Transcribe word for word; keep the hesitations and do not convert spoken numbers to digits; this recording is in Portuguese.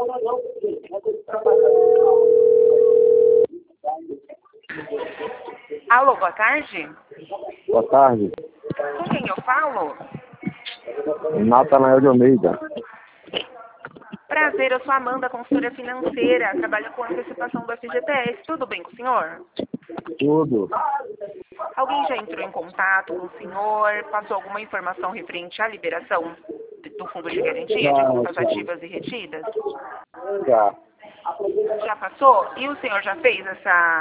Alô, boa tarde. Boa tarde. Com quem eu falo? Natanael de Almeida. Prazer, eu sou Amanda, consultora financeira. Trabalho com antecipação do F G T S. Tudo bem com o senhor? Tudo. Alguém já entrou em contato com o senhor? Passou alguma informação referente à liberação do fundo de garantia de contas ativas e retidas? Já. Já passou? E o senhor já fez essa